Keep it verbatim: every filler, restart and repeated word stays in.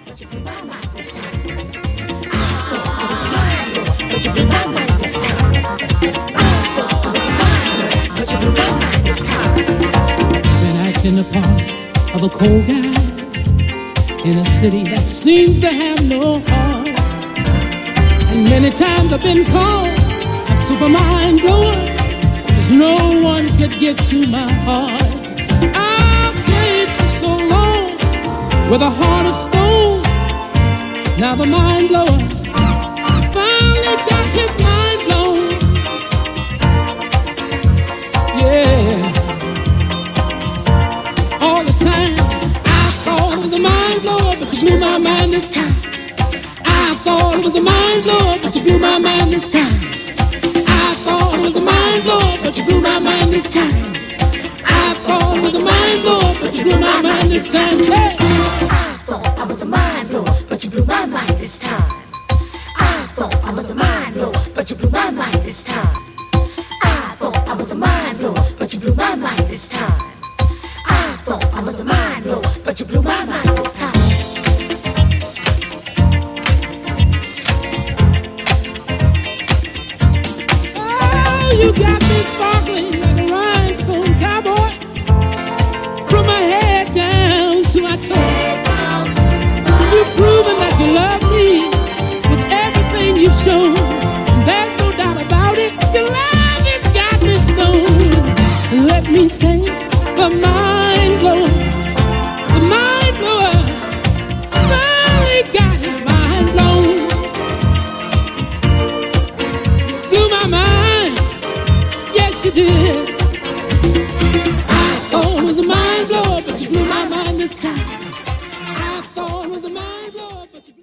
but you blew my mind this time. I thought I was mine, but you blew my mind this time. I thought I was mine, but you blew my mind this time. Been acting the part of a cold guy in a city that seems to have no heart. And many times I've been called a super mind blower, because no one could get to my heart. I've played for so long with a heart of stone. Now the mind blower finally got his mind blown. Yeah. All the time I thought it was a mind blower, but you blew my mind this time. I thought it was a mind blower, but you blew my mind this time. I thought it was a mind blower, but you blew my mind this time. I thought it was a mind blower, but you blew my mind this time. Hey. I thought I was a mind blower, but you blew my mind this time. I thought I was a mind blower, but you blew my mind this time. I thought I was a mind blower, but you blew my mind this time. I thought I was a mind blower, but you blew my mind this time. You got me sparkling like a rhinestone cowboy, from my head down to my toes. You've proven that you love me with everything you've shown, and there's no doubt about it. Your love has got me stoned. Let me say, the mind